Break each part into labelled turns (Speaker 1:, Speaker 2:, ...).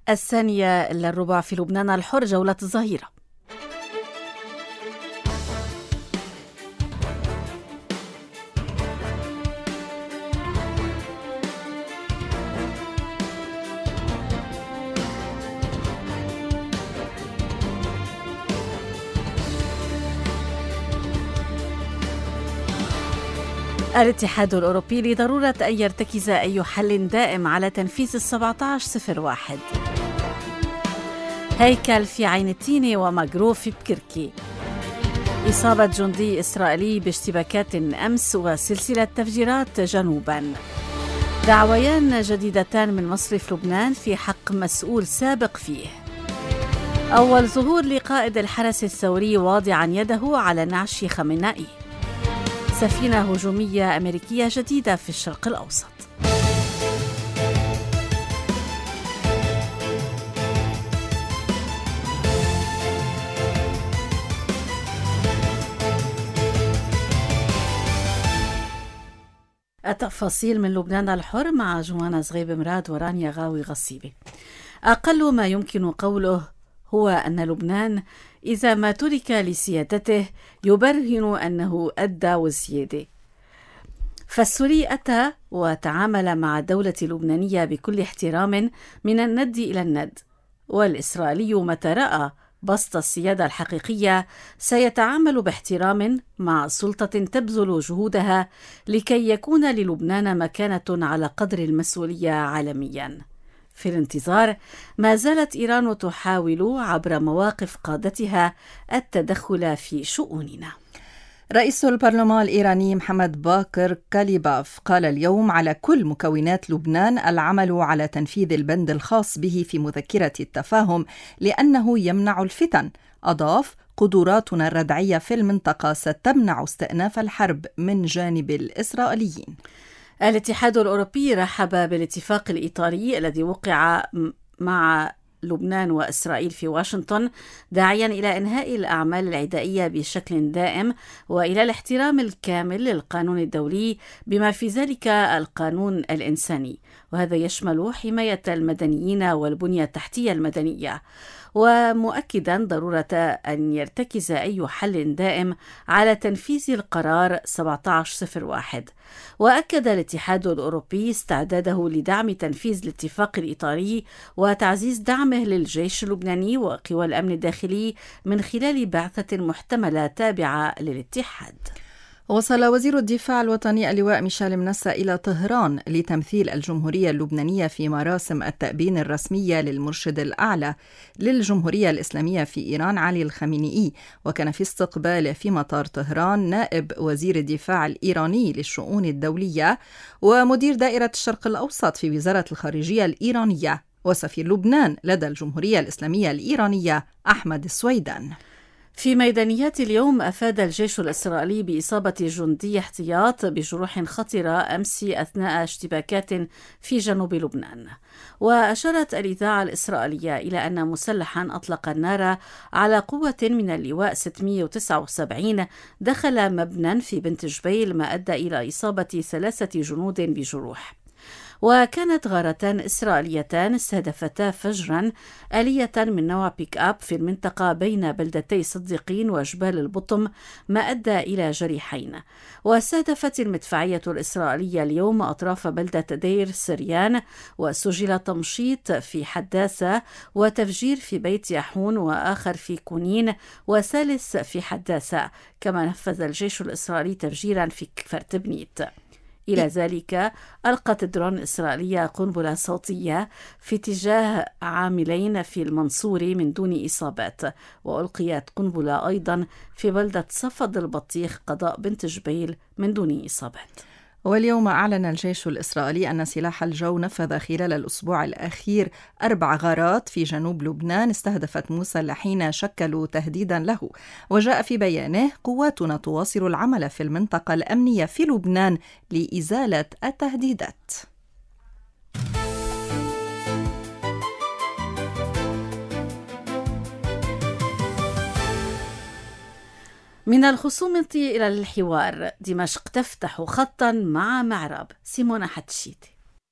Speaker 1: الثانية إلا الربع في لبنان الحر، جولة الظهيرة. الاتحاد الأوروبي لضرورة أن يرتكز أي حل دائم على تنفيذ 1701. هيكل في عين التين ومجروف بكركي. إصابة جندي إسرائيلي باشتباكات أمس وسلسلة تفجيرات جنوبا. دعويان جديدتان من مصرف لبنان في حق مسؤول سابق فيه. أول ظهور لقائد الحرس الثوري واضعا يده على نعش خامنئي. سفينة هجومية أمريكية جديدة في الشرق الأوسط. التفاصيل من لبنان الحر مع جوانا زغيب مراد ورانيا غاوي غصيبي. أقل ما يمكن قوله هو أن لبنان إذا ما ترك لسيادته يبرهن أنه أدى وزيادة. فالسوري أتى وتعامل مع الدولة اللبنانية بكل احترام من الند إلى الند، والإسرائيلي متى رأى بسط السيادة الحقيقية سيتعامل باحترام مع سلطة تبذل جهودها لكي يكون للبنان مكانة على قدر المسؤولية عالمياً. في الانتظار ما زالت إيران تحاول عبر مواقف قادتها التدخل في شؤوننا.
Speaker 2: رئيس البرلمان الإيراني محمد باقر كاليباف قال اليوم على كل مكونات لبنان العمل على تنفيذ البند الخاص به في مذكرة التفاهم لأنه يمنع الفتن. أضاف: قدراتنا الردعية في المنطقة ستمنع استئناف الحرب من جانب الإسرائيليين.
Speaker 1: الاتحاد الأوروبي رحب بالاتفاق الإطاري الذي وقع مع لبنان وإسرائيل في واشنطن، داعيا إلى إنهاء الأعمال العدائية بشكل دائم وإلى الاحترام الكامل للقانون الدولي بما في ذلك القانون الإنساني، وهذا يشمل حماية المدنيين والبنية التحتية المدنية، ومؤكدا ضرورة أن يرتكز أي حل دائم على تنفيذ القرار 1701. وأكد الاتحاد الأوروبي استعداده لدعم تنفيذ الاتفاق الإطاري وتعزيز دعمه للجيش اللبناني وقوى الأمن الداخلي من خلال بعثة محتملة تابعة للاتحاد.
Speaker 2: وصل وزير الدفاع الوطني اللواء ميشيل منسى إلى طهران لتمثيل الجمهورية اللبنانية في مراسم التأبين الرسمية للمرشد الأعلى للجمهورية الإسلامية في إيران علي الخامنئي. وكان في استقباله في مطار طهران نائب وزير الدفاع الإيراني للشؤون الدولية ومدير دائرة الشرق الأوسط في وزارة الخارجية الإيرانية وسفير لبنان لدى الجمهورية الإسلامية الإيرانية أحمد السويدان.
Speaker 1: في ميدانيات اليوم أفاد الجيش الإسرائيلي بإصابة جندي احتياط بجروح خطرة أمس أثناء اشتباكات في جنوب لبنان. وأشارت الإذاعة الإسرائيلية إلى أن مسلحا أطلق النار على قوة من اللواء 679 دخل مبنى في بنت جبيل، ما أدى إلى إصابة 3 جنود بجروح. وكانت غارتان إسرائيليتان استهدفتا فجرا آلية من نوع بيك أب في المنطقة بين بلدتي صديقين وجبال البطم، ما أدى إلى جريحين. واستهدفت المدفعية الإسرائيلية اليوم أطراف بلدة دير سريان، وسجل تمشيط في حداثة وتفجير في بيت يحون وآخر في كونين وثالث في حداثة. كما نفذ الجيش الإسرائيلي تفجيرا في كفر تبنيت. إلى ذلك ألقت الدرون الإسرائيلية قنبلة صوتية في اتجاه عاملين في المنصوري من دون إصابات، وألقيت قنبلة أيضا في بلدة صفد البطيخ قضاء بنت جبيل من دون إصابات.
Speaker 2: واليوم أعلن الجيش الإسرائيلي أن سلاح الجو نفذ خلال الأسبوع الأخير 4 غارات في جنوب لبنان استهدفت مسلحين شكلوا تهديدا له. وجاء في بيانه: قواتنا تواصل العمل في المنطقة الأمنية في لبنان لإزالة التهديدات.
Speaker 1: من الخصومة إلى الحوار، دمشق تفتح خطا مع معرب. سيمونة حتشيتي.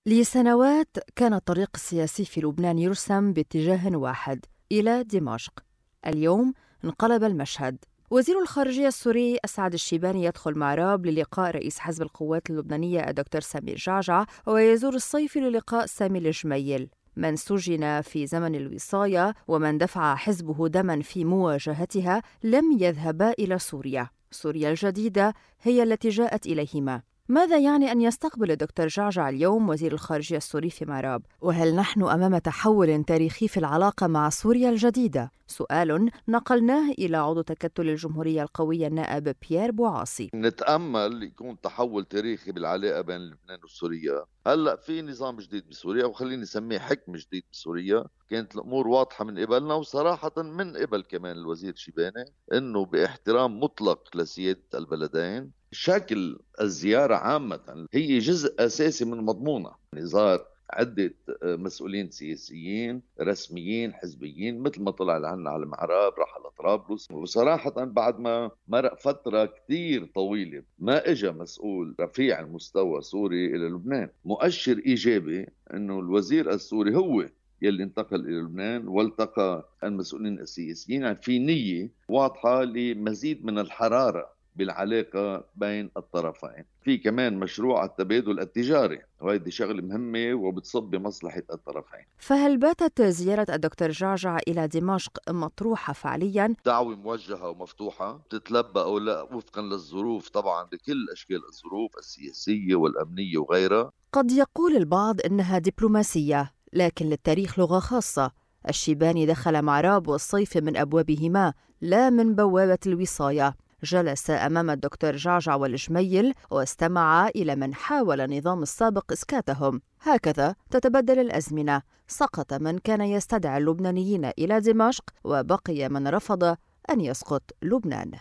Speaker 2: لسنوات كان الطريق السياسي في لبنان يرسم باتجاه واحد إلى دمشق. اليوم انقلب المشهد. وزير الخارجية السوري أسعد الشيباني يدخل معراب للقاء رئيس حزب القوات اللبنانية الدكتور سمير جعجع، ويزور الصيفي للقاء سامي الجميل من سجن في زمن الوصاية ومن دفع حزبه دما في مواجهتها لم يذهبا إلى سوريا. سوريا الجديدة هي التي جاءت إليهما. ماذا يعني أن يستقبل الدكتور جعجع اليوم وزير الخارجية السوري في معراب؟ وهل نحن أمام تحول تاريخي في العلاقة مع سوريا الجديدة؟ سؤال نقلناه إلى عضو تكتل الجمهورية القوية النائب بيير بوعاصي.
Speaker 3: نتأمل يكون تحول تاريخي بالعلاقة بين لبنان وسوريا. هلأ في نظام جديد بسوريا، وخليني نسميه حكم جديد بسوريا. كانت الأمور واضحة من قبلنا، وصراحة من قبل كمان الوزير شيباني، إنه باحترام مطلق لسيادة البلدين. شكل الزيارة عامة هي جزء أساسي من مضمونها. زار عدة مسؤولين سياسيين رسميين حزبيين، مثل ما طلع لعنا على المعراب، راح على طرابلس. وصراحة بعد ما مرق فترة كتير طويلة ما اجى مسؤول رفيع المستوى سوري إلى لبنان، مؤشر إيجابي إنه الوزير السوري هو يلي انتقل إلى لبنان والتقى المسؤولين السياسيين. يعني في نية واضحة لمزيد من الحرارة بالعلاقة بين الطرفين. في كمان مشروع التبادل التجاري، وهذه شغلة مهمة وبتصب بمصلحة الطرفين.
Speaker 2: فهل باتت زيارة الدكتور جعجع إلى دمشق مطروحة فعليا؟
Speaker 3: دعوة موجهة ومفتوحة، تتلبى أو لا وفقا للظروف، طبعا بكل أشكال الظروف السياسية والأمنية وغيرها.
Speaker 2: قد يقول البعض إنها دبلوماسية، لكن للتاريخ لغة خاصة. الشيباني دخل معراب والصيف من أبوابهما لا من بوابة الوصاية. جلس أمام الدكتور جعجع والجميل واستمع إلى من حاول النظام السابق إسكاتهم. هكذا تتبدل الأزمنة. سقط من كان يستدعي اللبنانيين إلى دمشق، وبقي من رفض أن يسقط لبنان.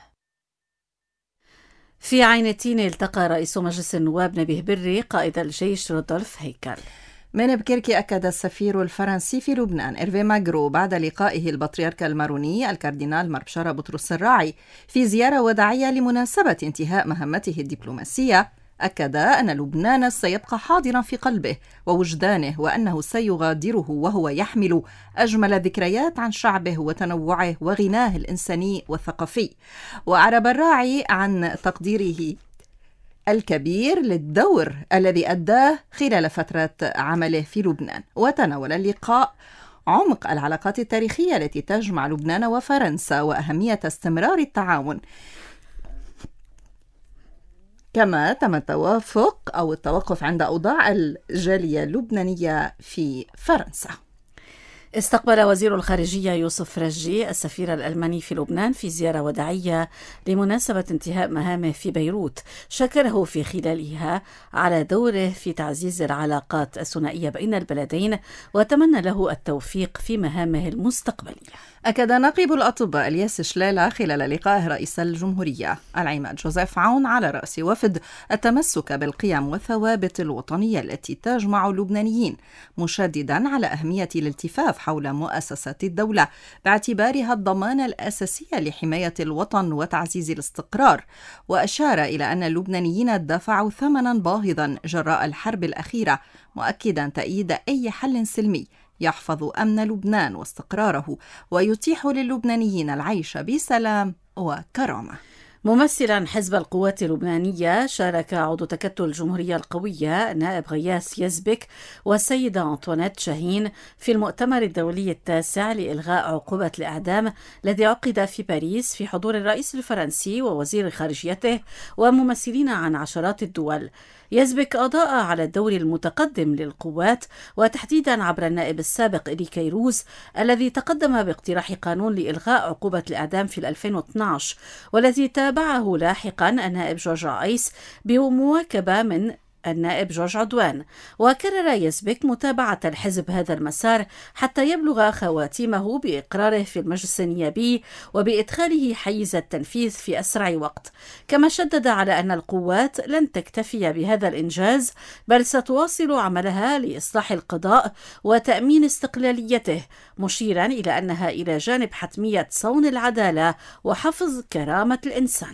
Speaker 1: في عين التين التقى رئيس مجلس النواب نبيه بري قائد الجيش رودولف هيكل.
Speaker 2: من بكركي أكد السفير الفرنسي في لبنان إيرفي ماغرو بعد لقائه البطريرك الماروني الكاردينال مربشارة بطرس الراعي في زيارة وداعية لمناسبة انتهاء مهمته الدبلوماسية، أكد أن لبنان سيبقى حاضرا في قلبه ووجدانه، وأنه سيغادره وهو يحمل أجمل ذكريات عن شعبه وتنوعه وغناه الإنساني والثقافي. وأعرب الراعي عن تقديره الكبير للدور الذي أداه خلال فترة عمله في لبنان. وتناول اللقاء عمق العلاقات التاريخية التي تجمع لبنان وفرنسا وأهمية استمرار التعاون، كما تم التوقف عند أوضاع الجالية اللبنانية في فرنسا.
Speaker 1: استقبل وزير الخارجية يوسف رجي السفير الألماني في لبنان في زيارة وداعية لمناسبة انتهاء مهامه في بيروت. شكره في خلالها على دوره في تعزيز العلاقات الثنائية بين البلدين، وتمنى له التوفيق في مهامه المستقبلية.
Speaker 2: أكد نقيب الأطباء الياس شلالة خلال لقائه رئيس الجمهورية العماد جوزيف عون على رأس وفد التمسك بالقيم والثوابت الوطنية التي تجمع اللبنانيين، مشددا على أهمية الالتفاف حول مؤسسات الدولة باعتبارها الضمانة الأساسية لحماية الوطن وتعزيز الاستقرار. وأشار إلى أن اللبنانيين دفعوا ثمنا باهظا جراء الحرب الأخيرة، مؤكدا تأييد أي حل سلمي يحفظ أمن لبنان واستقراره ويتيح للبنانيين العيش بسلام وكرامة.
Speaker 1: ممثلا حزب القوات اللبنانية، شارك عضو تكتل الجمهورية القوية نائب غياس يزبك والسيدة أنطوانيت شاهين في المؤتمر الدولي التاسع لإلغاء عقوبة الإعدام الذي عقد في باريس في حضور الرئيس الفرنسي ووزير خارجيته وممثلين عن عشرات الدول. يزبك أضاء على الدور المتقدم للقوات، وتحديدا عبر النائب السابق إلي كيروز الذي تقدم باقتراح قانون لإلغاء عقوبة الإعدام في 2012، والذي تابعه لاحقا النائب جورج عيس بمواكبة من النائب جورج عدوان. وكرر يزبك متابعة الحزب هذا المسار حتى يبلغ خواتيمه بإقراره في المجلس النيابي وبإدخاله حيز التنفيذ في أسرع وقت. كما شدد على أن القوات لن تكتفي بهذا الإنجاز، بل ستواصل عملها لإصلاح القضاء وتأمين استقلاليته، مشيرا إلى أنها إلى جانب حتمية صون العدالة وحفظ كرامة الإنسان.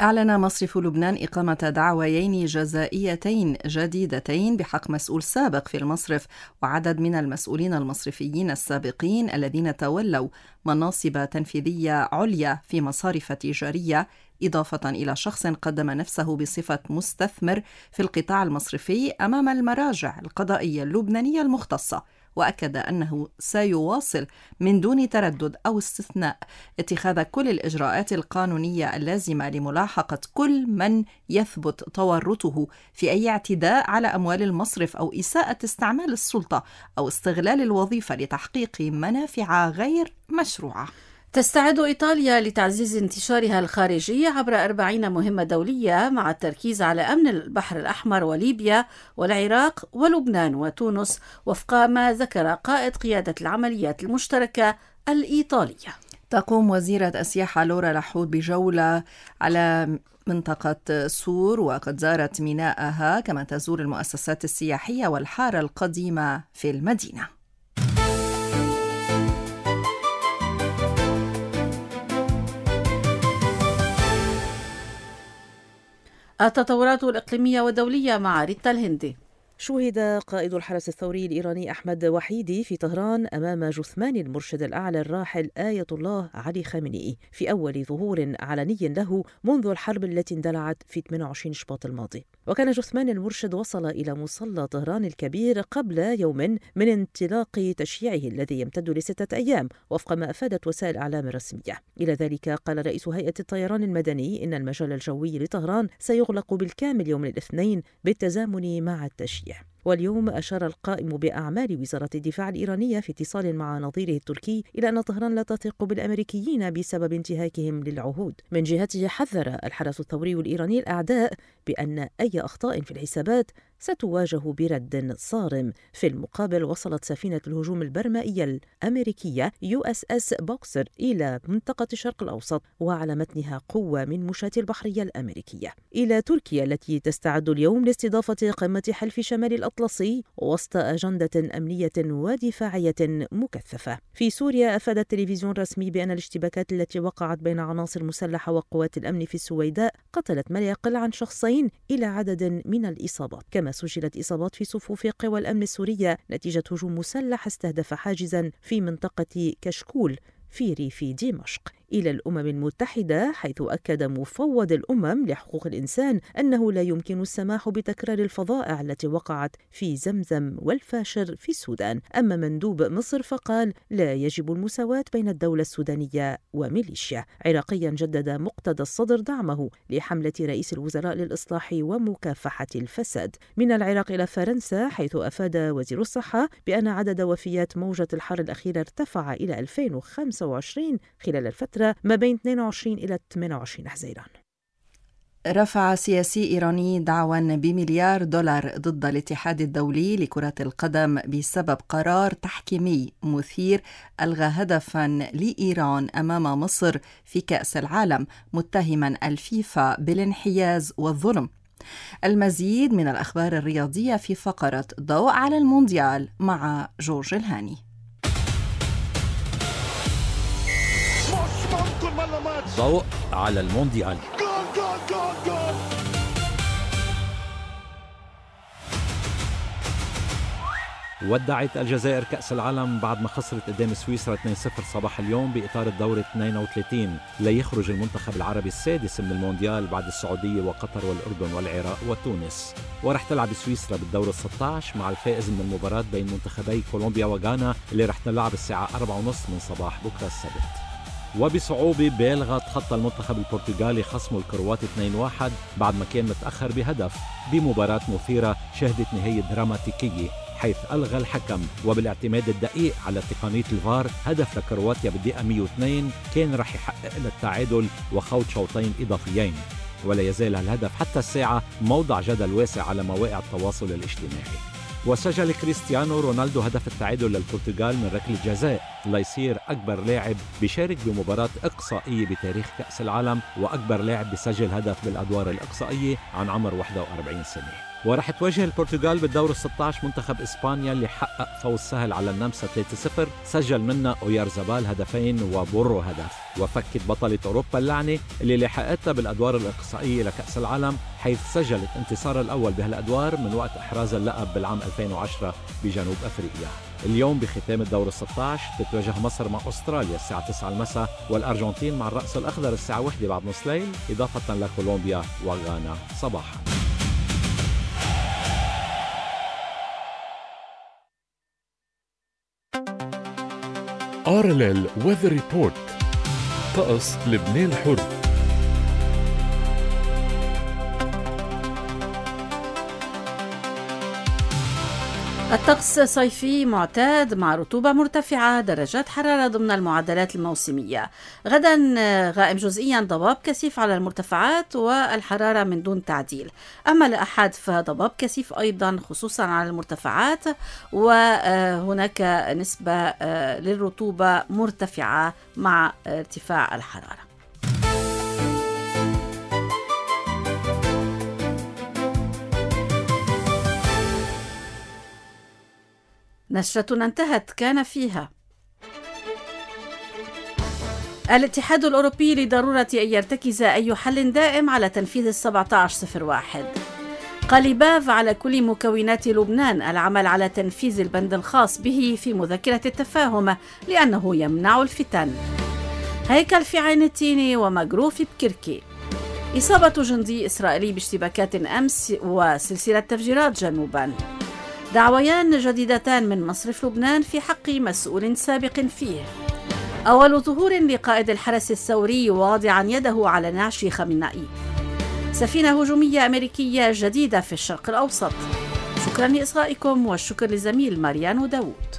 Speaker 2: أعلن مصرف لبنان إقامة دعويين جزائيتين جديدتين بحق مسؤول سابق في المصرف وعدد من المسؤولين المصرفيين السابقين الذين تولوا مناصب تنفيذية عليا في مصارف تجارية، إضافة إلى شخص قدم نفسه بصفة مستثمر في القطاع المصرفي أمام المراجع القضائية اللبنانية المختصة. وأكد أنه سيواصل من دون تردد أو استثناء اتخاذ كل الإجراءات القانونية اللازمة لملاحقة كل من يثبت تورطه في أي اعتداء على أموال المصرف أو إساءة استعمال السلطة أو استغلال الوظيفة لتحقيق منافع غير مشروعة.
Speaker 1: تستعد إيطاليا لتعزيز انتشارها الخارجي عبر 40 مهمة دولية مع التركيز على أمن البحر الأحمر وليبيا والعراق ولبنان وتونس، وفق ما ذكر قائد قيادة العمليات المشتركة الإيطالية.
Speaker 2: تقوم وزيرة السياحة لورا لحود بجولة على منطقة سور وقد زارت ميناءها، كما تزور المؤسسات السياحية والحارة القديمة في المدينة.
Speaker 1: التطورات الإقليمية والدولية مع ريتا الهندي.
Speaker 4: شوهد قائد الحرس الثوري الإيراني أحمد وحيدي في طهران أمام جثمان المرشد الأعلى الراحل آية الله علي خامنئي في أول ظهور علني له منذ الحرب التي اندلعت في 28 شباط الماضي. وكان جثمان المرشد وصل إلى مصلى طهران الكبير قبل يوم من انطلاق تشييعه الذي يمتد ل6 أيام وفق ما أفادت وسائل الإعلام الرسمية. إلى ذلك قال رئيس هيئة الطيران المدني إن المجال الجوي لطهران سيغلق بالكامل يوم الاثنين بالتزامن مع التشييع. واليوم أشار القائم بأعمال وزارة الدفاع الإيرانية في اتصال مع نظيره التركي إلى أن طهران لا تثق بالأمريكيين بسبب انتهاكهم للعهود. من جهته حذر الحرس الثوري الإيراني الأعداء بأن أي أخطاء في الحسابات ستواجه برد صارم. في المقابل وصلت سفينة الهجوم البرمائية الأمريكية USS بوكسر إلى منطقة الشرق الأوسط وعلى متنها قوة من مشاة البحرية الأمريكية إلى تركيا التي تستعد اليوم لاستضافة قمة حلف شمال الأطلسي وسط أجندة أمنية ودفاعية مكثفة. في سوريا أفاد التلفزيون الرسمي بأن الاشتباكات التي وقعت بين عناصر مسلحة وقوات الأمن في السويداء قتلت ما لا يقل عن شخصين إلى عدد من الإصابات. كما سجلت إصابات في صفوف قوى الأمن السورية نتيجة هجوم مسلح استهدف حاجزا في منطقة كشكول في ريف دمشق. إلى الأمم المتحدة، حيث أكد مفوض الأمم لحقوق الإنسان أنه لا يمكن السماح بتكرار الفظائع التي وقعت في زمزم والفاشر في السودان. أما مندوب مصر فقال لا يجب المساواة بين الدولة السودانية وميليشيا. عراقيا جدد مقتدى الصدر دعمه لحملة رئيس الوزراء للإصلاح ومكافحة الفساد. من العراق إلى فرنسا، حيث أفاد وزير الصحة بأن عدد وفيات موجة الحر الأخيرة ارتفع إلى 2025 خلال الفترة ما بين 22 إلى 28 حزيران.
Speaker 2: رفع سياسي إيراني دعوى بمليار دولار ضد الاتحاد الدولي لكرة القدم بسبب قرار تحكيمي مثير ألغى هدفا لإيران أمام مصر في كأس العالم، متهما الفيفا بالانحياز والظلم. المزيد من الأخبار الرياضية في فقرة ضوء على المونديال مع جورج الهاني.
Speaker 5: ضوء على المونديال. ودعت الجزائر كأس العالم بعد ما خسرت قدام سويسرا 2-0 صباح اليوم بإطار الدور 32 ليخرج المنتخب العربي السادس من المونديال بعد السعودية وقطر والأردن والعراق وتونس. ورح تلعب سويسرا بالدور 16 مع الفائز من المباراة بين منتخبي كولومبيا وغانا اللي رح تلعب الساعة 4:30 من صباح بكرة السبت. وبصعوبة بالغة تخطى المنتخب البرتغالي خصمه الكرواتي 2-1 بعد ما كان متأخر بهدف بمباراة مثيرة شهدت نهاية دراماتيكية، حيث ألغى الحكم وبالاعتماد الدقيق على تقنية الفار هدف لكرواتيا بالدقيقة 102 كان رح يحقق التعادل وخوض شوطين إضافيين. ولا يزال الهدف حتى الساعة موضع جدل واسع على مواقع التواصل الاجتماعي. وسجل كريستيانو رونالدو هدف التعادل للبرتغال من ركلة جزاء ليصير أكبر لاعب بيشارك بمباراة إقصائية بتاريخ كأس العالم وأكبر لاعب بيسجل هدف بالأدوار الإقصائية عن عمر 41 سنة. ورح تواجه البرتغال بالدور 16 منتخب إسبانيا اللي حقق فوز سهل على النمسا 3-0، سجل منها أويارزابال هدفين وبورو هدف، وفكت بطلة أوروبا اللعنة اللي لحقتها بالأدوار الإقصائية لكأس العالم، حيث سجلت انتصار الأول بهالأدوار من وقت إحراز اللقب بالعام 2010 بجنوب أفريقيا. اليوم بختام الدور 16 تتواجه مصر مع أستراليا الساعة 9 المساء، والأرجنتين مع الرأس الأخضر الساعة 1 بعد نص ليل، إضافة لكولومبيا وغانا صباحا.
Speaker 6: RLL Weather Report. طقس لبنان الحر.
Speaker 1: الطقس صيفي معتاد مع رطوبة مرتفعة، درجات حرارة ضمن المعدلات الموسمية. غدا غائم جزئيا، ضباب كثيف على المرتفعات والحرارة من دون تعديل. أما الأحد فضباب كثيف أيضا خصوصا على المرتفعات، وهناك نسبة للرطوبة مرتفعة مع ارتفاع الحرارة. نشرتنا انتهت كان فيها: الاتحاد الأوروبي لضرورة أن يرتكز أي حل دائم على تنفيذ 1701. قليباف على كل مكونات لبنان العمل على تنفيذ البند الخاص به في مذكرة التفاهم لأنه يمنع الفتن. هيكل في عين التين ومجروف بكركي. إصابة جندي إسرائيلي باشتباكات أمس وسلسلة تفجيرات جنوبا. دعويان جديدتان من مصرف لبنان في حق مسؤول سابق فيه. أول ظهور لقائد الحرس الثوري واضعا يده على نعش خامنئي. سفينة هجومية أمريكية جديدة في الشرق الأوسط. شكرا لإصغائكم، والشكر لزميل ماريانو داوود.